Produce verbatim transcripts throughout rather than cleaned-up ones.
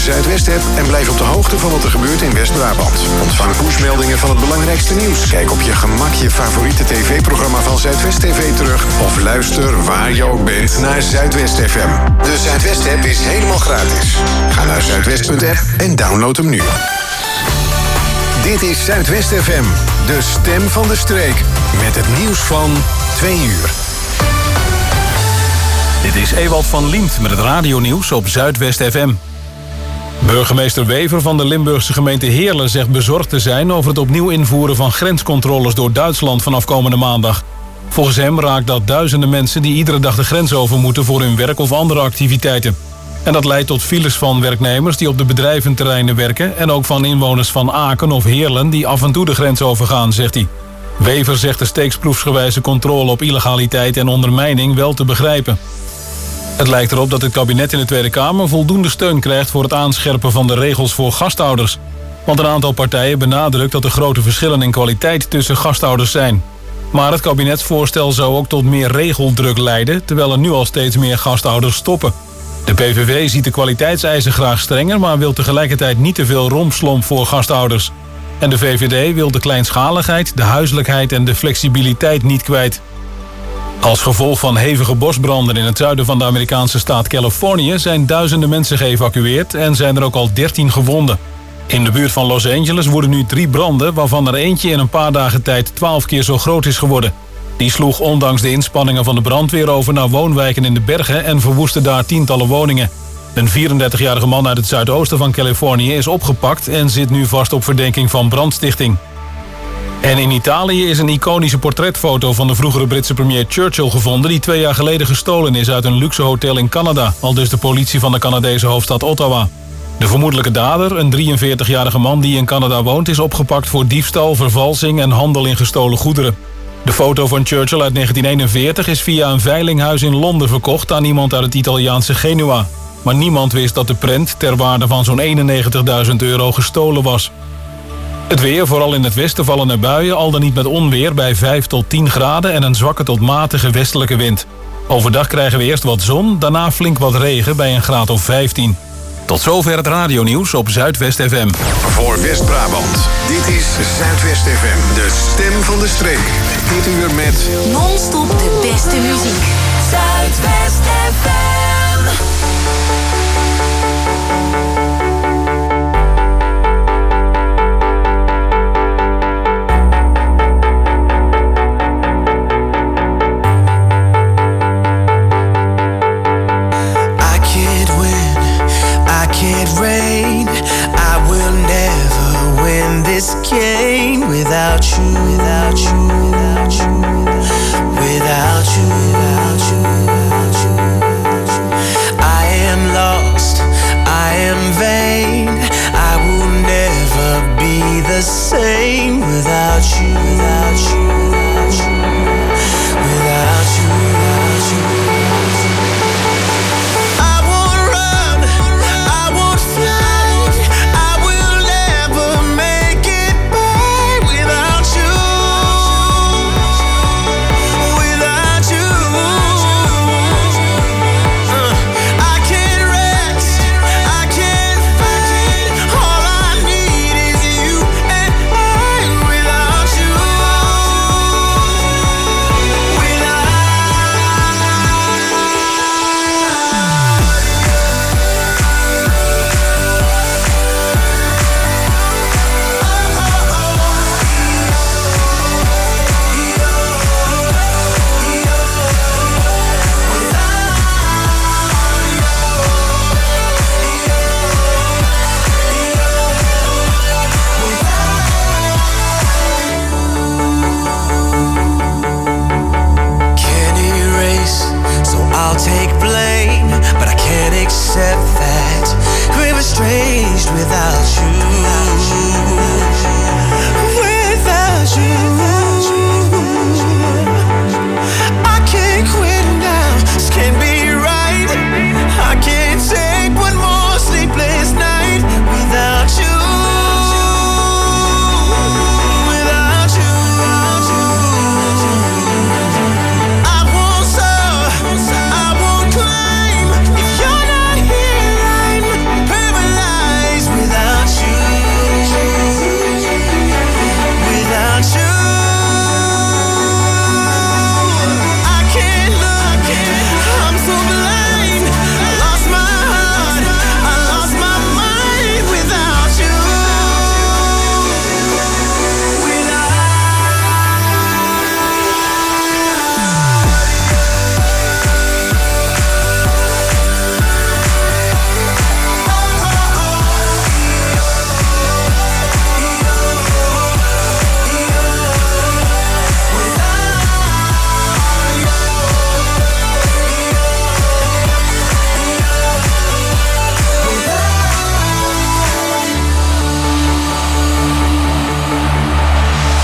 Zuidwest-app en blijf op de hoogte van wat er gebeurt in West-Brabant. Ontvang pushmeldingen van het belangrijkste nieuws. Kijk op je gemak je favoriete tv-programma van Zuidwest T V terug of luister waar je ook bent naar Zuidwest F M. De Zuidwest-app is helemaal gratis. Ga naar zuidwest punt app en download hem nu. Dit is Zuidwest F M, de stem van de streek. Met het nieuws van twee uur. Dit is Ewald van Liemt met het radionieuws op Zuidwest F M. Burgemeester Wever van de Limburgse gemeente Heerlen zegt bezorgd te zijn over het opnieuw invoeren van grenscontroles door Duitsland vanaf komende maandag. Volgens hem raakt dat duizenden mensen die iedere dag de grens over moeten voor hun werk of andere activiteiten. En dat leidt tot files van werknemers die op de bedrijventerreinen werken en ook van inwoners van Aken of Heerlen die af en toe de grens overgaan, zegt hij. Wever zegt de steeksproefsgewijze controle op illegaliteit en ondermijning wel te begrijpen. Het lijkt erop dat het kabinet in de Tweede Kamer voldoende steun krijgt voor het aanscherpen van de regels voor gasthouders. Want een aantal partijen benadrukt dat er grote verschillen in kwaliteit tussen gasthouders zijn. Maar het kabinetsvoorstel zou ook tot meer regeldruk leiden, terwijl er nu al steeds meer gasthouders stoppen. De P V V ziet de kwaliteitseisen graag strenger, maar wil tegelijkertijd niet te veel rompslomp voor gasthouders. En de V V D wil de kleinschaligheid, de huiselijkheid en de flexibiliteit niet kwijt. Als gevolg van hevige bosbranden in het zuiden van de Amerikaanse staat Californië zijn duizenden mensen geëvacueerd en zijn er ook al dertien gewonden. In de buurt van Los Angeles woeden nu drie branden, waarvan er eentje in een paar dagen tijd twaalf keer zo groot is geworden. Die sloeg ondanks de inspanningen van de brandweer over naar woonwijken in de bergen en verwoestte daar tientallen woningen. Een vierendertigjarige man uit het zuidoosten van Californië is opgepakt en zit nu vast op verdenking van brandstichting. En in Italië is een iconische portretfoto van de vroegere Britse premier Churchill gevonden die twee jaar geleden gestolen is uit een luxe hotel in Canada, aldus de politie van de Canadese hoofdstad Ottawa. De vermoedelijke dader, een drieënveertigjarige man die in Canada woont, is opgepakt voor diefstal, vervalsing en handel in gestolen goederen. De foto van Churchill uit negentien eenenveertig is via een veilinghuis in Londen verkocht aan iemand uit het Italiaanse Genua. Maar niemand wist dat de prent ter waarde van zo'n eenennegentigduizend euro gestolen was. Het weer, vooral in het westen vallen er buien, al dan niet met onweer bij vijf tot tien graden en een zwakke tot matige westelijke wind. Overdag krijgen we eerst wat zon, daarna flink wat regen bij een graad of vijftien. Tot zover het radionieuws op Zuidwest F M. Voor West-Brabant, dit is Zuidwest F M, de stem van de streek. Dit uur met non-stop de beste muziek. Zuidwest F M. Rain, I will never win this game without you, without you, without you, without you, without you, without you. I am lost, I am vain, I will never be the same without you, without you, without you, without you, without you. All I need is you and I without you.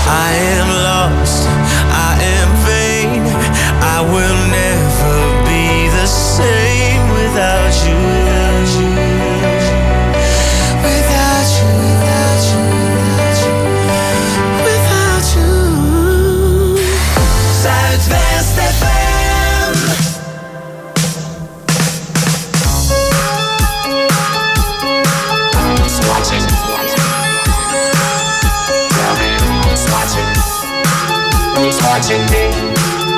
I am lost, I am vain. I will never be the same without you. Without you, without you, without you, without you. Zuidwest F M. Who's watching? Who's watching? Who's watching me?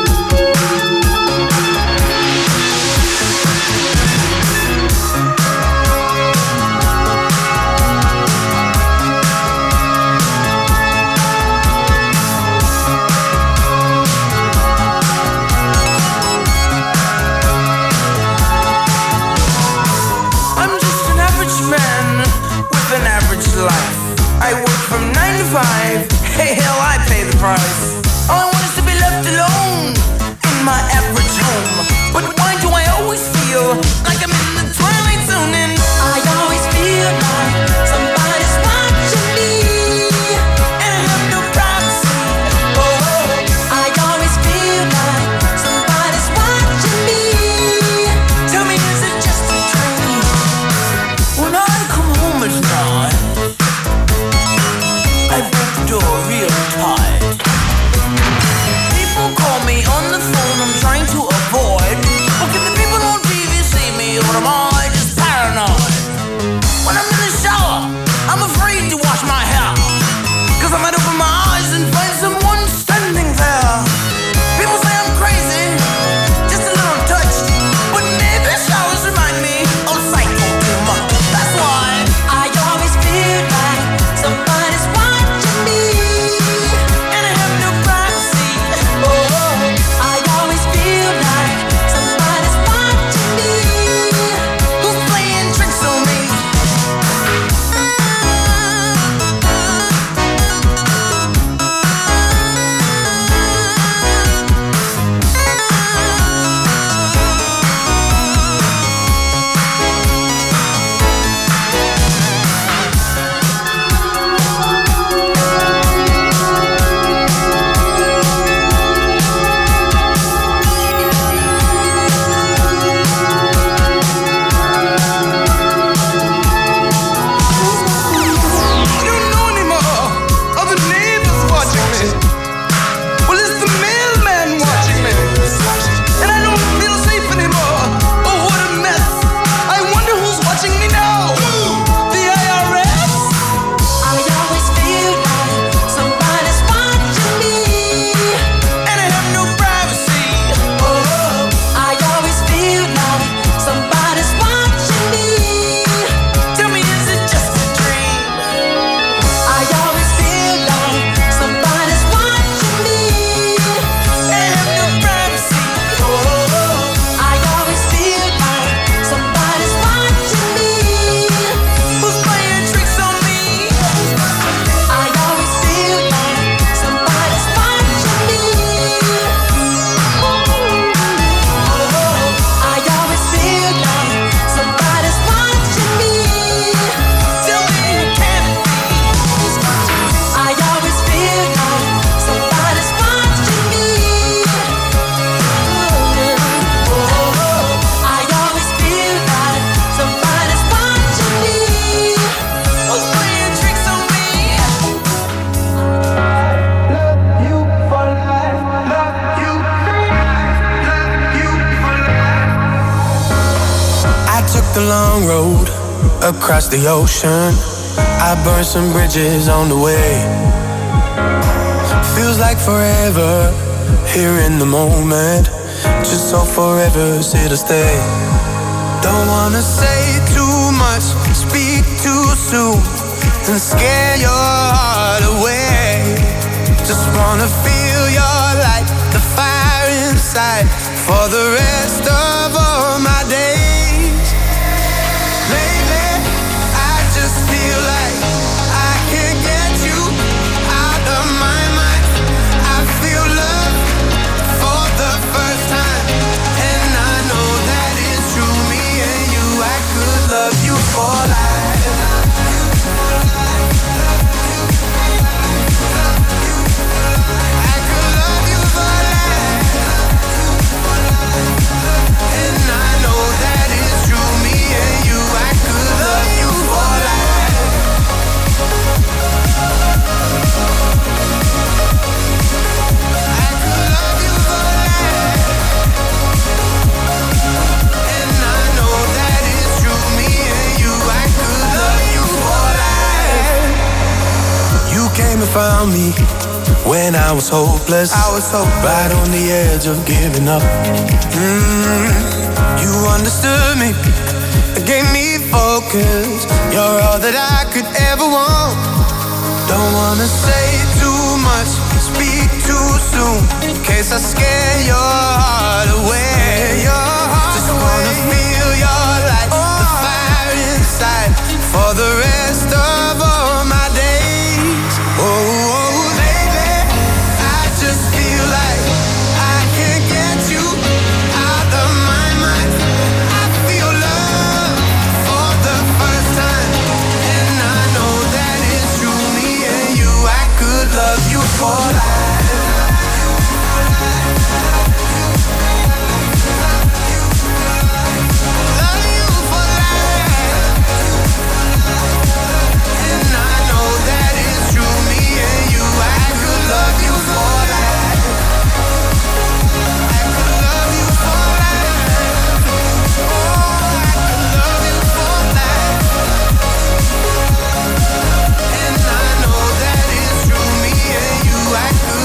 I work from nine to five. Hey, hell, I pay the price. All I want is to be left alone in my average home. But why do I always feel like I'm in the twilight zone? And I always feel like somebody's watching me, and I have no privacy. Oh, I always feel like somebody's watching me. Tell me, is it just a dream? When I come home at night, I break the door real tight. People call me on the phone, I'm trying to avoid. But can the people on T V see me, or am I just paranoid? When I'm in the shower, I'm afraid to wash my hair, cause I might open my eyes and find someone standing there. People say I'm crazy, just a little touched, but maybe showers remind me of psycho too much. That's why I always feel like somebody's watching me, and I have no privacy. Oh, I always feel like somebody's watching me. Who's playing tricks on me? I don't know anymore. Are the neighbors watching me? Well, is the mailman watching me? And I don't feel safe anymore. Oh, what a mess. I wonder who's watching me now. The I R S? I always feel like somebody's watching me, and I have no privacy. Oh, I always feel like somebody's watching me. Tell me, is it just a dream? I always feel like somebody's watching me, and I have no privacy. Oh, I always feel like somebody's watching me. Who's playing tricks on me? I always feel like somebody's watching me. Oh, I always feel like somebody's watching me. Tell me it can't be. I always feel like somebody's watching me. Oh, I always feel like somebody's watching me. Who's playing tricks on me? Love you for life. Love you for life. Love you for life. I took the long road across the ocean. I burned some bridges on the way. Feels like forever here in the moment. Just so forever's here to stay. Don't wanna say too much, speak too soon, and scare your heart away. Just wanna feel your light, the fire inside, for the rest of all my days. Lately, I just feel like I can't get you out of my mind. I feel love for the first time, and I know that it's true. Me and you, I could love you for life. Love you for life. Love you for life. Love you You came and found me when I was hopeless. I was so right on the edge of giving up. Mm, you understood me, gave me focus. You're all that I could ever want. Don't wanna say too much, speak too soon, in case I scare your heart away. Your heart Just away. Wanna feel your light, oh. the fire inside, for the rest of all my days. Oh, oh, baby, I just feel like I can't get you out of my mind. I feel love for the first time, and I know that it's true. Me and you, I could love you for life. I could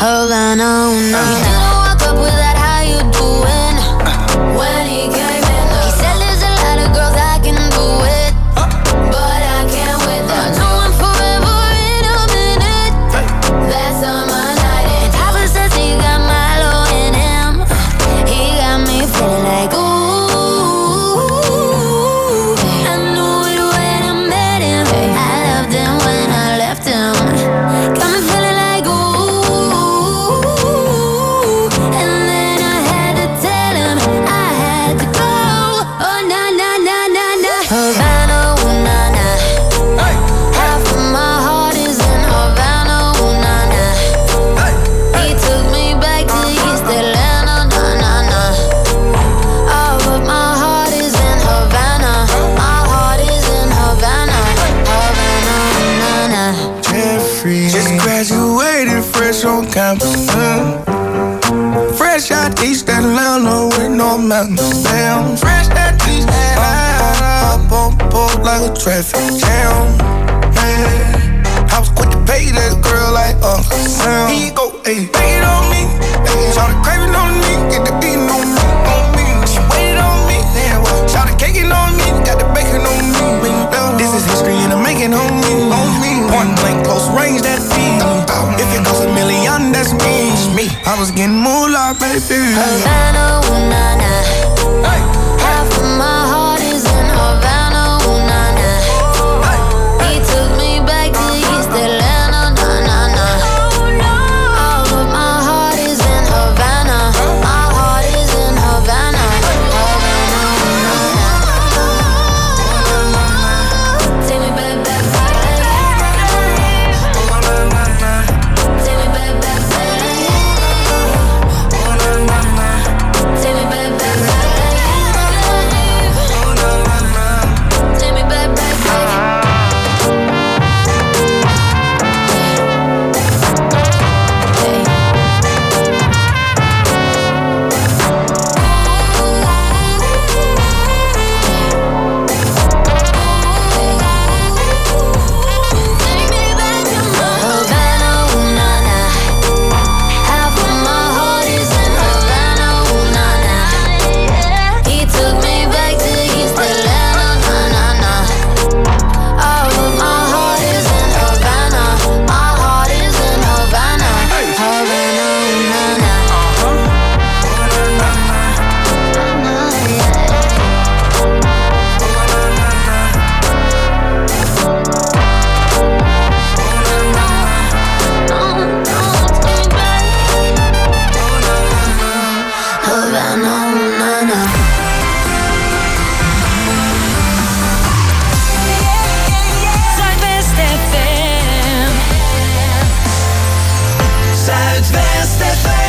Havana, ooh, nah. He didn't walk up with that, how you doing? When he came in, he said there's a lot of girls I can do it, but I can't with them. I know I'm forever in a minute. That's on my night. And Papa says he got Milo in him. He got me feeling like ooh. I knew it when I met him. I loved him when I left him. Got me feeling like ooh. And then I had to tell him I had to go. Oh na na na na na. Havana, ooh na na. Half of my heart is in Havana, ooh na na. He took me back to East Atlanta, na na na. Oh, but my heart is in Havana. My heart is in Havana, Havana, ooh na na. Jeffrey just graduated fresh on campus. Mm. Fresh out East Atlanta with no mountains down. Fresh out East Atlanta, up on board like a traffic jam. Man, I was quick to pay that girl like Uncle Sam. He go, ayy, take it on me. Shout the craving on me, get the beating on me, on me. She waited on me, yeah, well, shout the caking on me, got the bacon on me. This is history and I'm making on me, on me. Point blank, close range, that beat. If it goes a million, that's me. me. I was getting moolah, baby. Havana, ooh na na. Half of my heart is in Havana, ooh na na. He took me back to East Atlanta, na na na. Oh, but my heart is in Havana. My heart is in Havana, Havana, ooh na na. Take me back, back, back. Take me back, back, back. Take me back, back, back. Take me back, back, back. Havana, ooh na na. Half of my heart is in Havana, ooh na na. He took me back to East Atlanta, na na na. Oh, but my heart is in Havana. My heart is in Havana, Havana, ooh na na. Havana, ooh na na. Zuidwest F M. Zuidwest F M.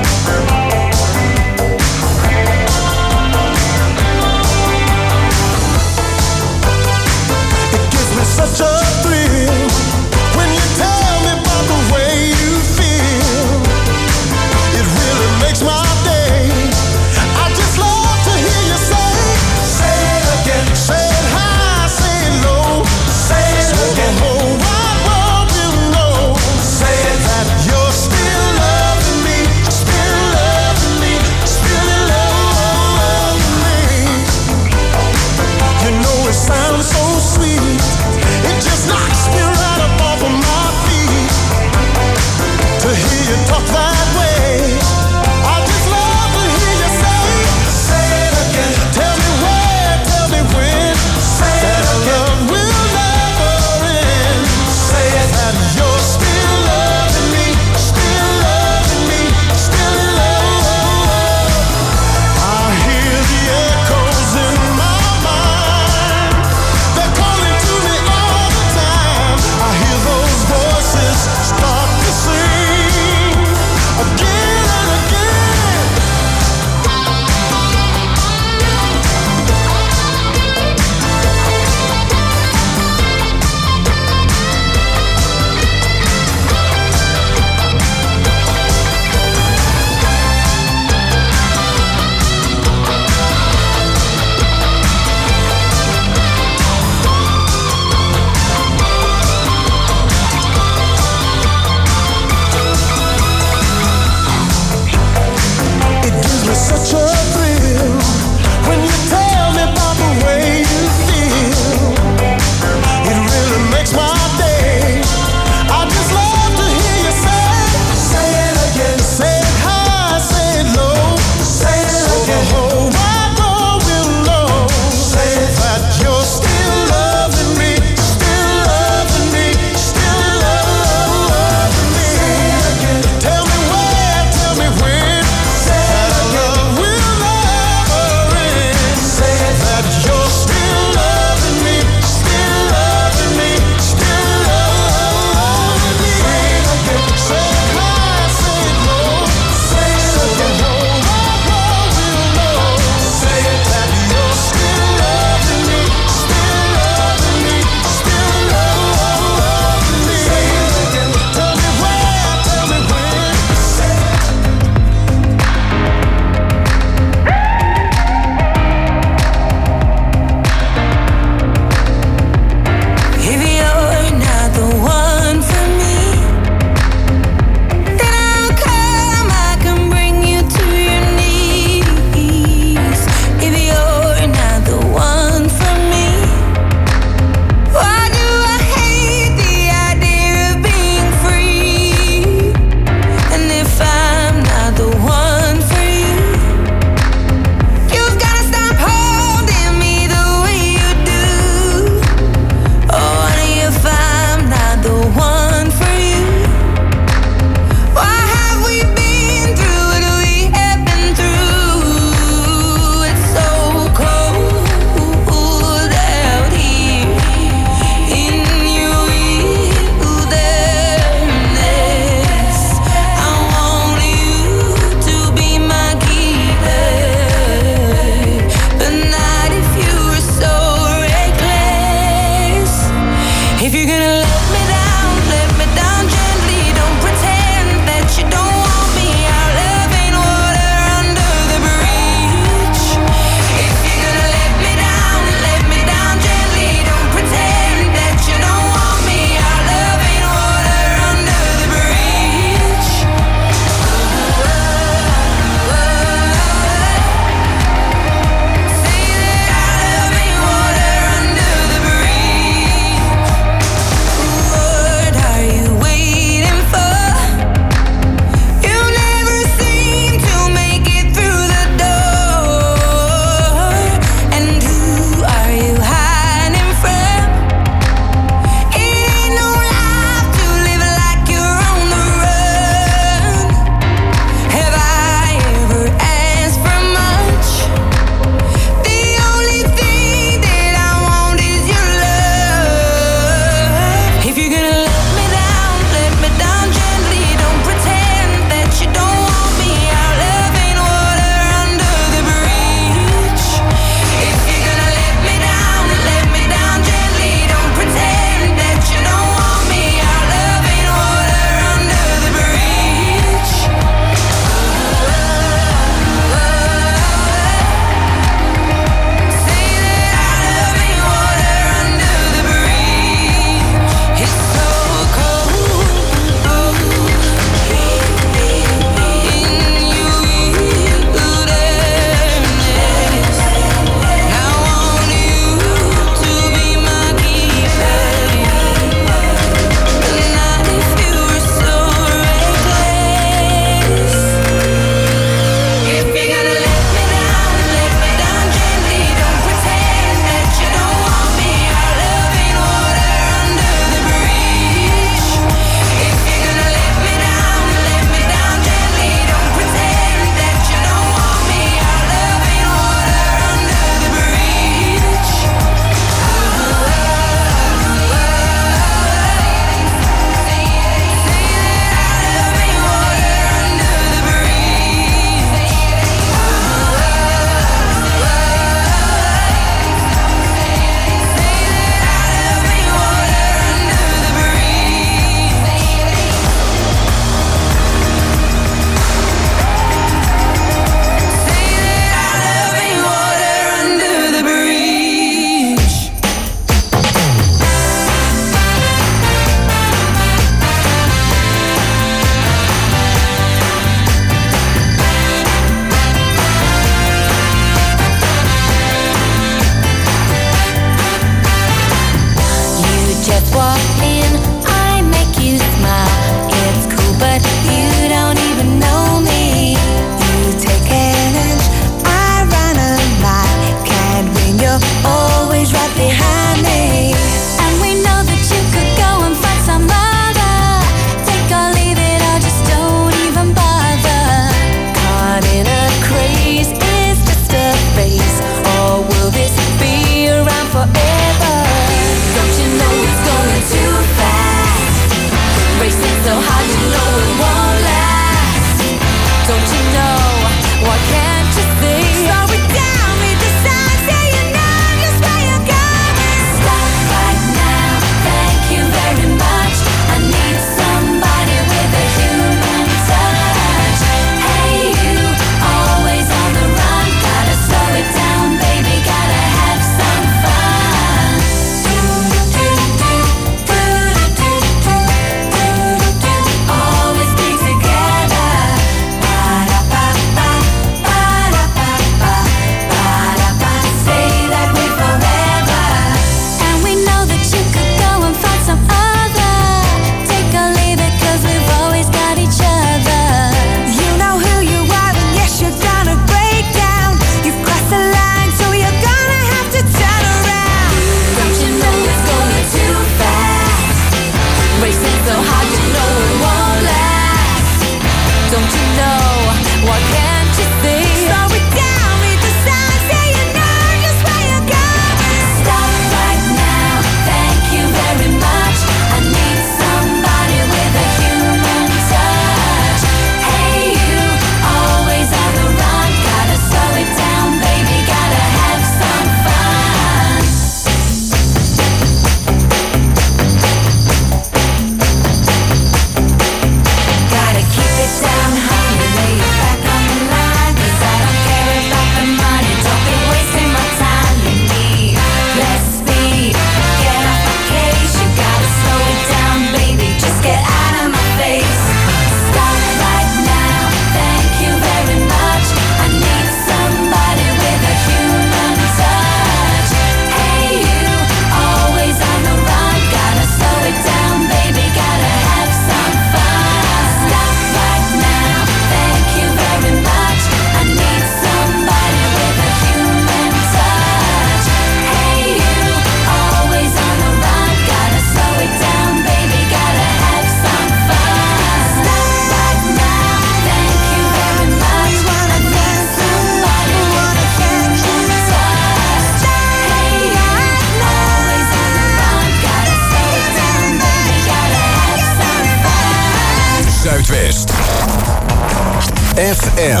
F M.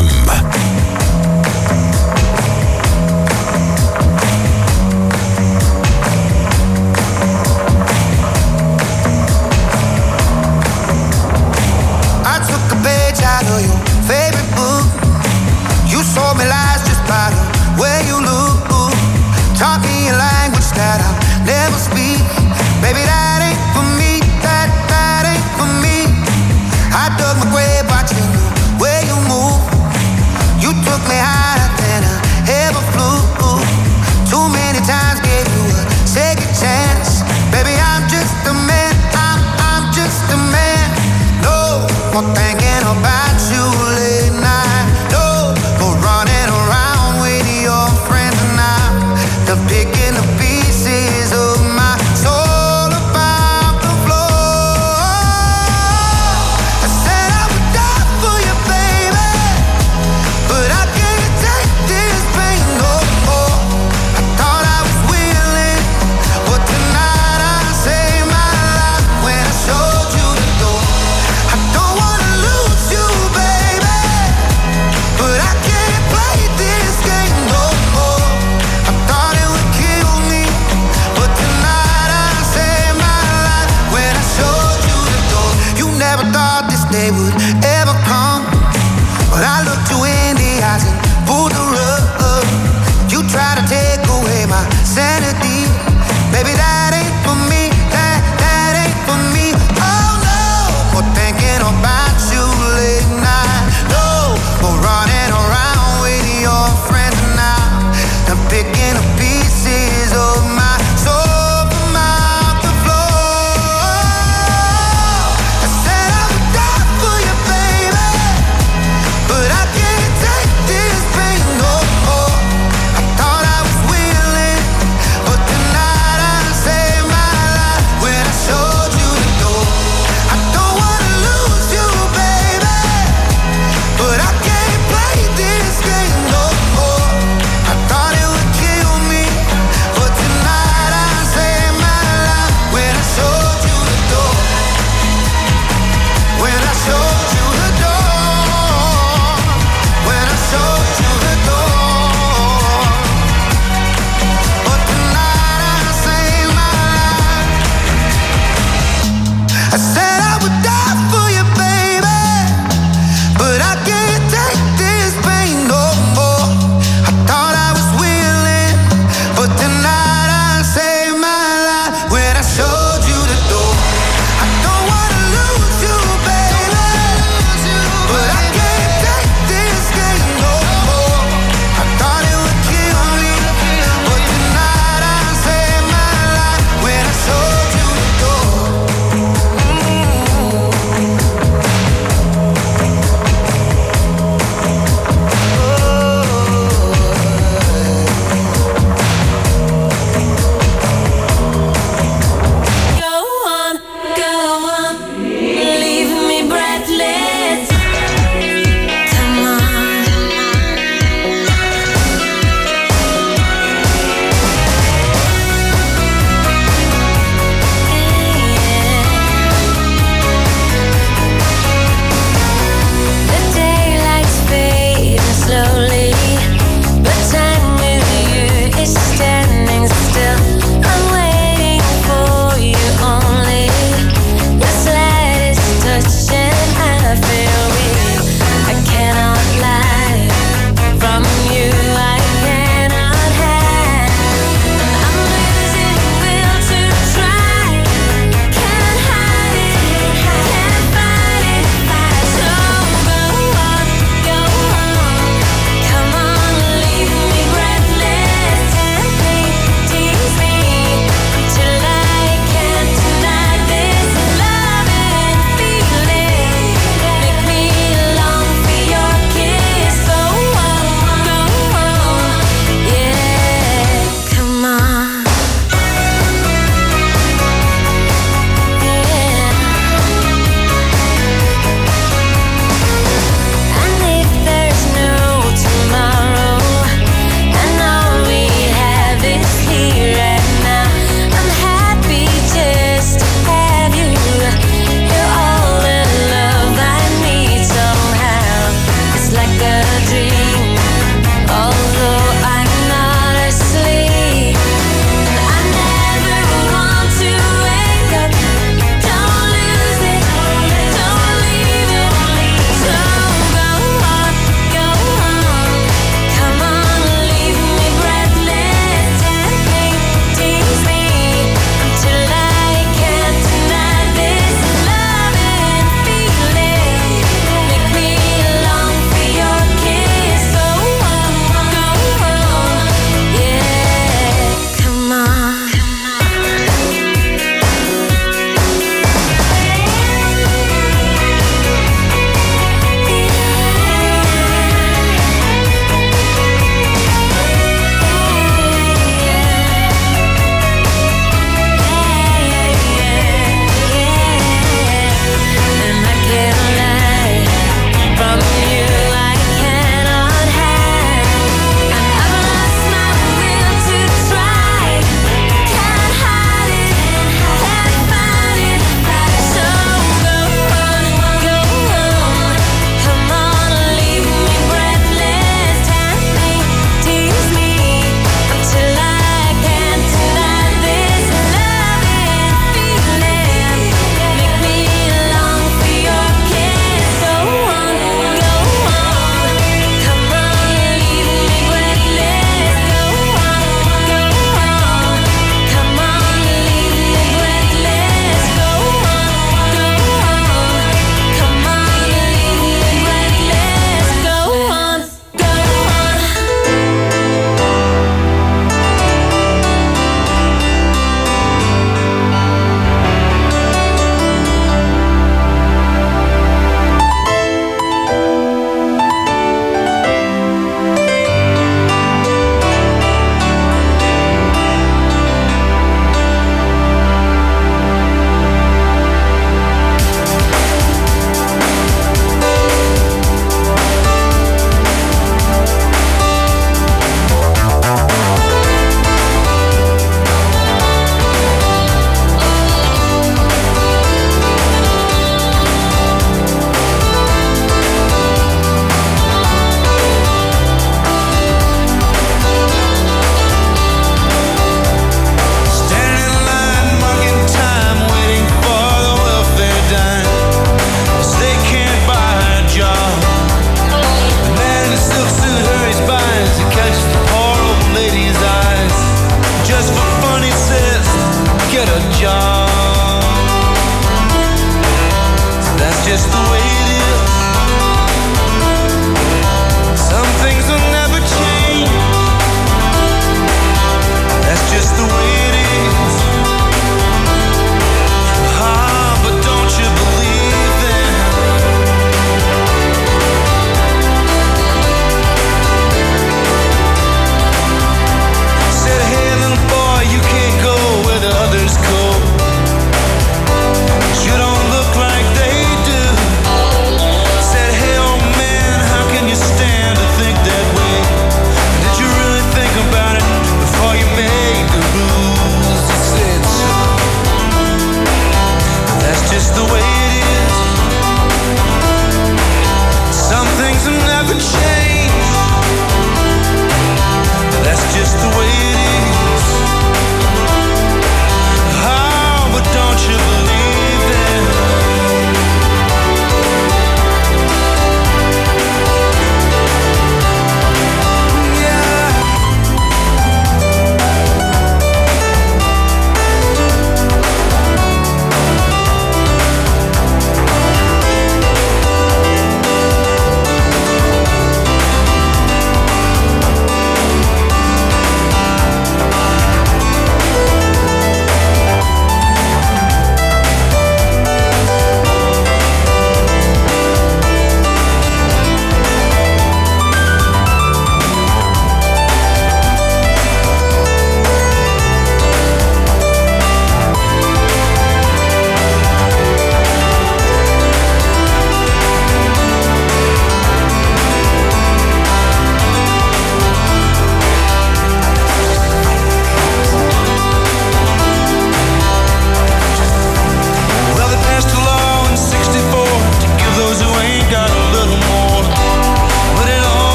I took a page out of your favorite book. You sold me lies just by the way you look. Taught me a language that I'll never speak. Baby, that ain't for me. That, that ain't for me. I dug my grave watching the way you move. You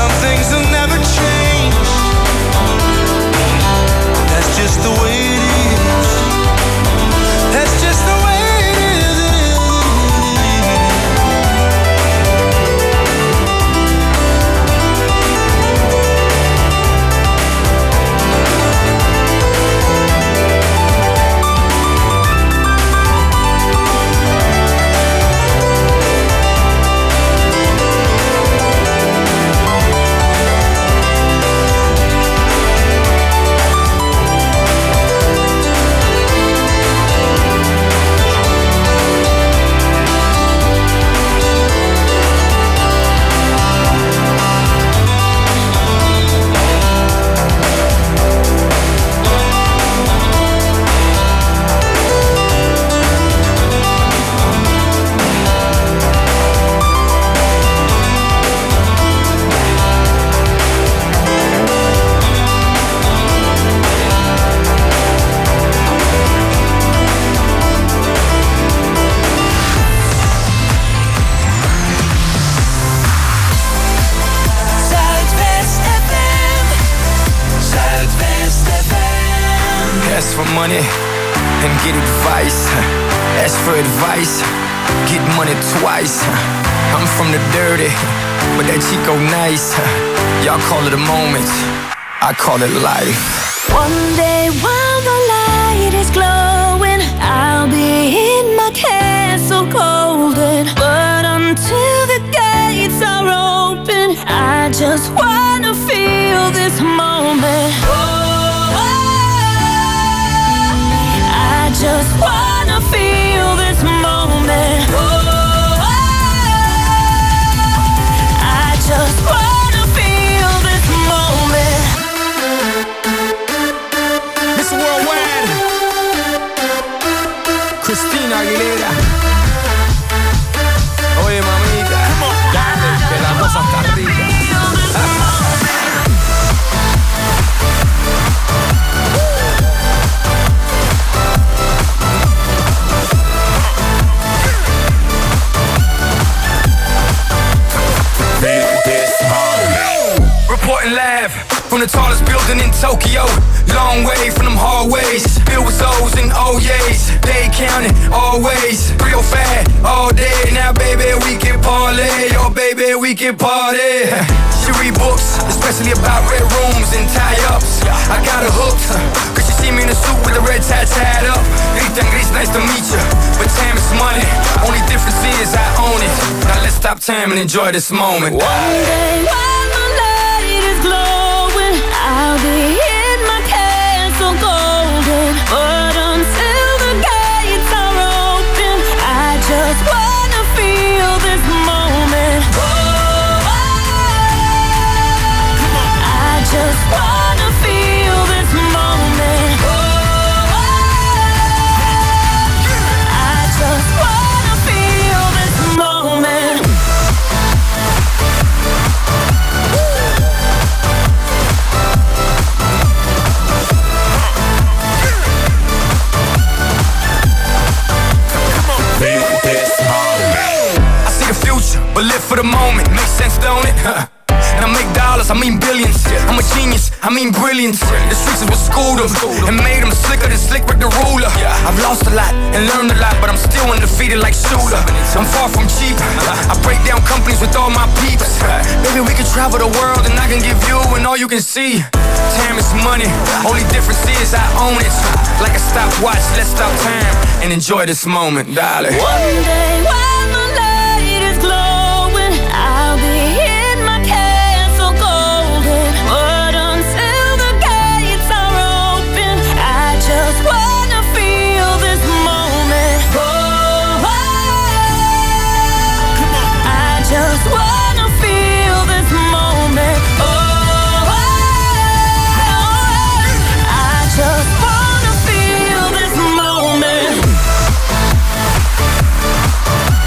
Some things will never change. That's just the way it is. That's just the way it is. money and get advice. Ask for advice, get money twice. I'm from the dirty, but that Chico nice. Y'all call it a moment, I call it life. One day while the light is glowing, I'll be in my castle golden. But until the gates are open, I just wanna feel this moment. Oh, I just wanna feel this moment. Oh, I just wanna feel this moment. Miss Worldwide, Christina Aguilera. Oye, mamita, dale, que la cosa está rica. Reporting live from the tallest building in Tokyo. Long way from them hallways, filled with O's and O's. They counting always, real fat all day. Now baby we can parlay, oh baby we can party. She read books, especially about red rooms and tie-ups. I got her hooked, cause she see me in a suit with the red tie tied up. Rita Gris, nice to meet you, but time is money. Only difference is I own it. Now let's stop time and enjoy this moment. One day while the light is glowing, I'll be in my castle golden. But until the gates are open, I just wanna feel this moment. Oh, I just wanna feel this moment. Oh, I just wanna feel this moment. I see the future, but live for the moment. Makes sense, don't it? And I make dollars, I mean billions. I'm a genius, I mean brilliance. The streets is what schooled them and made them slicker than Slick Rick the ruler. I've lost a lot and learned a lot, but I'm still undefeated like Shooter. I'm far from cheap, I break down companies with all my peeps. Baby, we can travel the world and I can give you and all you can see. Time is money, only difference is I own it. Like a stopwatch, let's stop time and enjoy this moment, darling. One day while the light is glowing, I'll be in my castle golden. But until the gates are open, I just wanna feel this moment. Oh, I just wanna feel this moment. Oh, I just wanna feel this moment.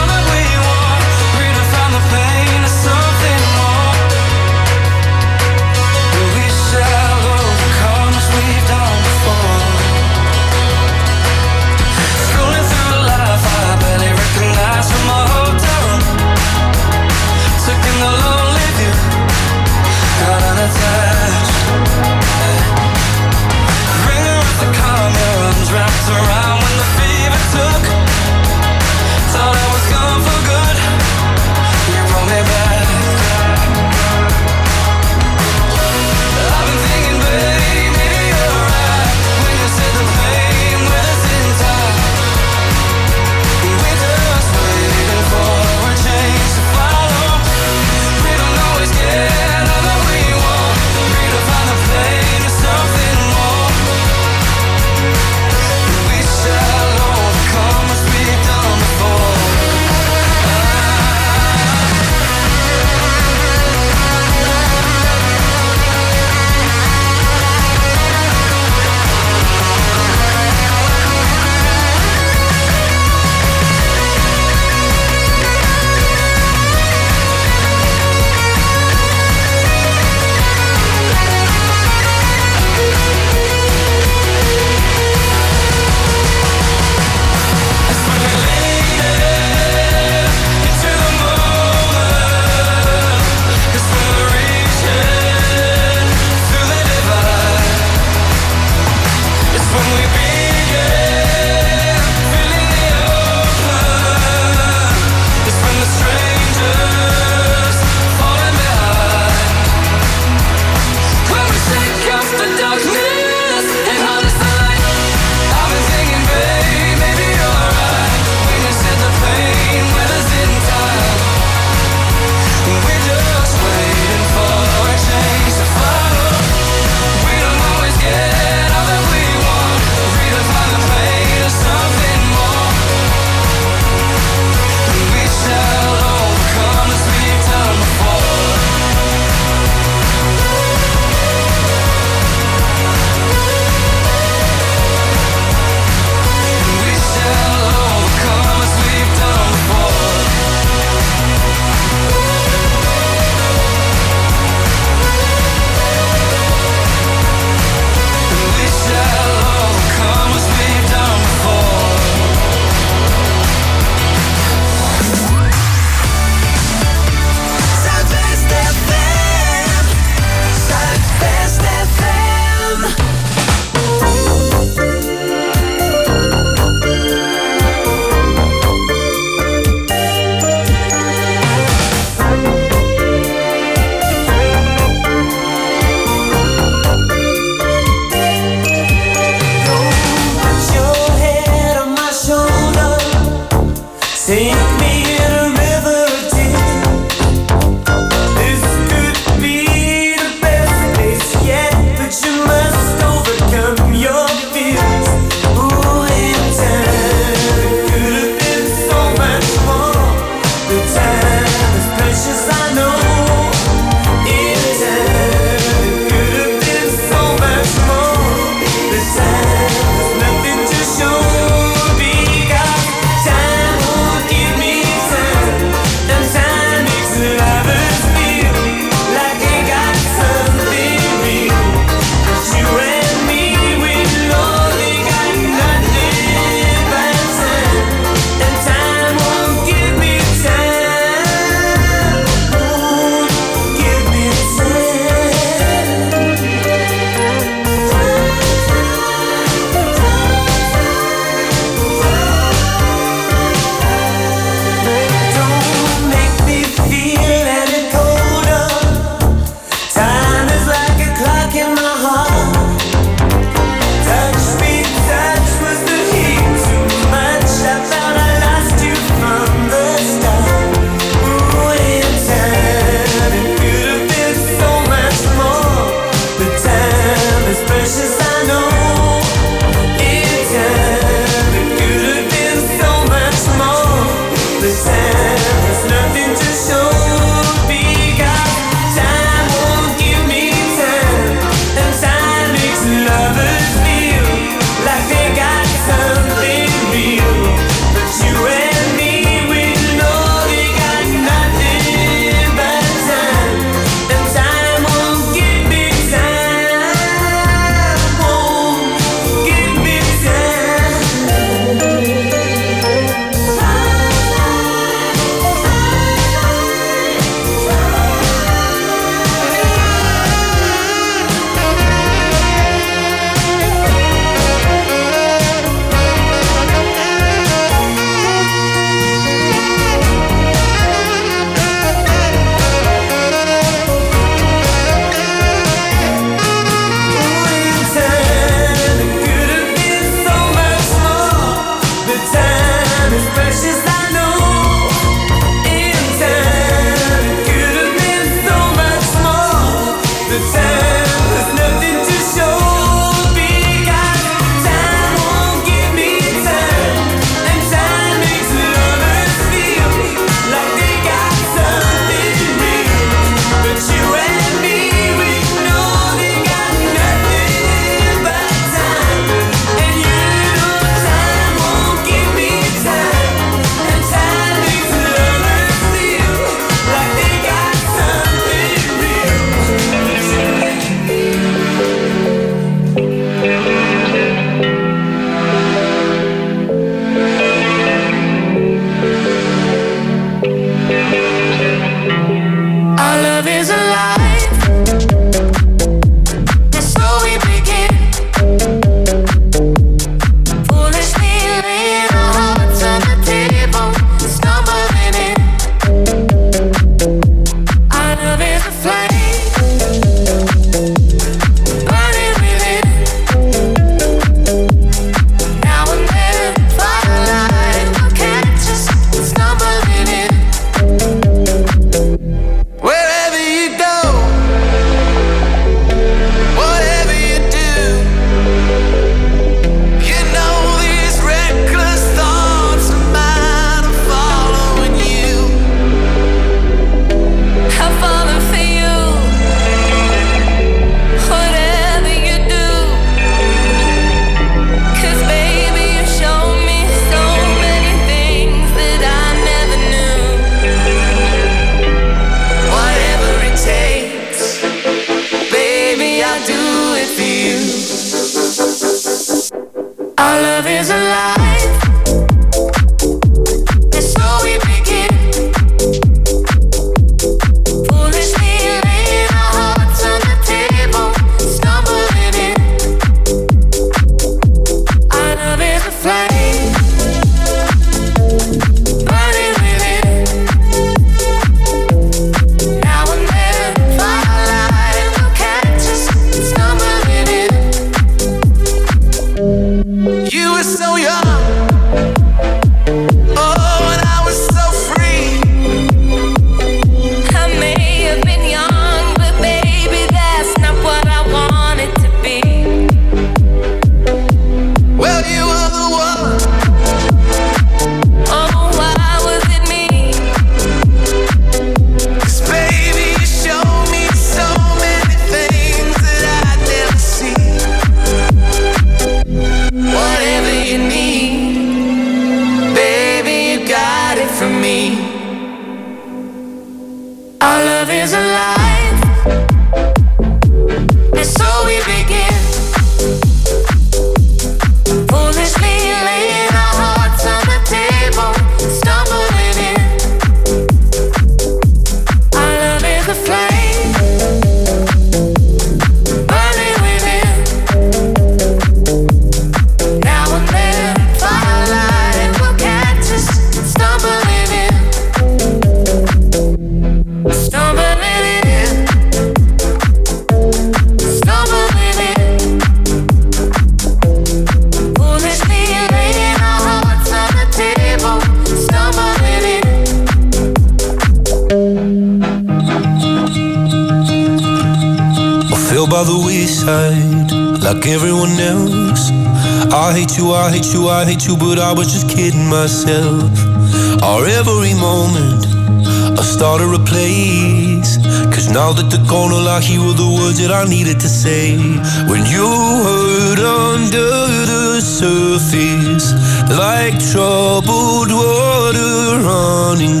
by the wayside like everyone else. I hate you, I hate you, I hate you, but I was just kidding myself. Our every moment I started a place, cause now that they're gone, all I hear were the words that I needed to say. When you hurt under the surface, like troubled water running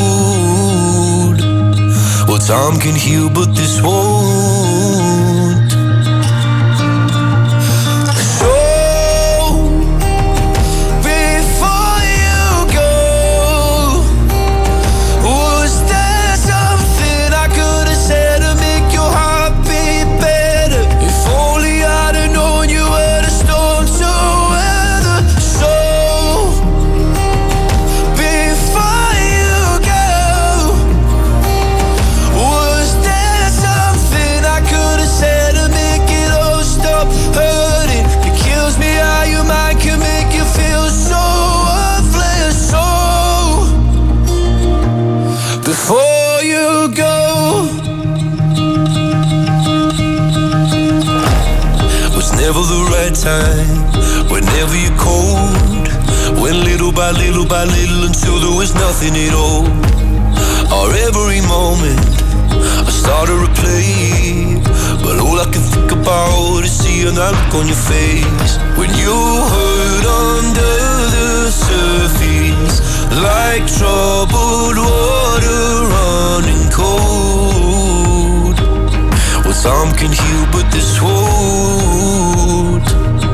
cold. Well, time can heal, but this won't. Something time. Whenever you're cold, went little by little by little until there was nothing at all. Or every moment I start to replay, but all I can think about is seeing that look on your face when you hurt under the surface, like troubled water running cold. Well, time can heal, but this won't.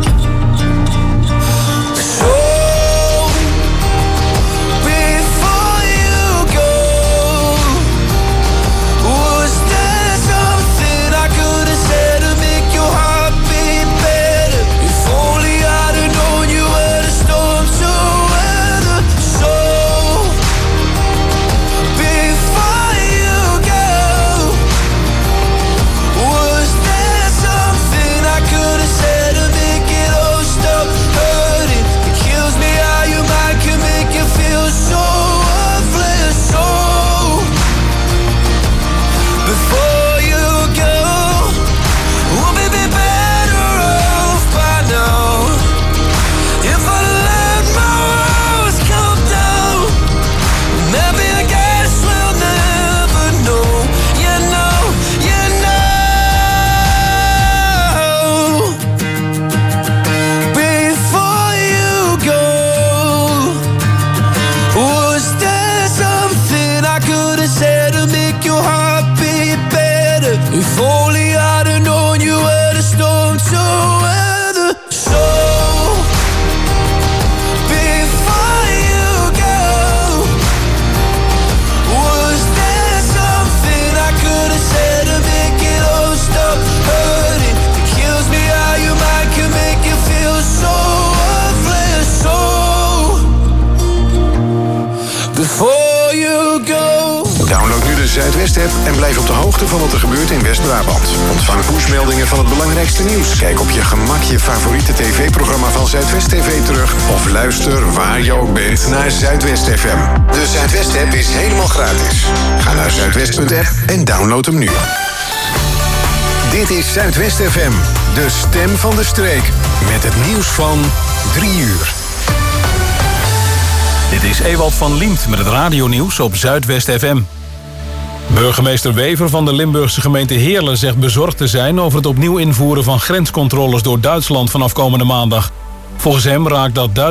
Zuidwest-app en blijf op de hoogte van wat er gebeurt in West-Brabant. Ontvang pushmeldingen van het belangrijkste nieuws. Kijk op je gemak je favoriete tv-programma van Zuidwest T V terug of luister waar je ook bent naar Zuidwest F M. De Zuidwest-app is helemaal gratis. Ga naar zuidwest punt app en download hem nu. Dit is Zuidwest F M, de stem van de streek. Met het nieuws van drie uur. Dit is Ewald van Liemt met het radionieuws op Zuidwest F M. Burgemeester Wever van de Limburgse gemeente Heerlen zegt bezorgd te zijn over het opnieuw invoeren van grenscontroles door Duitsland vanaf komende maandag. Volgens hem raakt dat Duitsland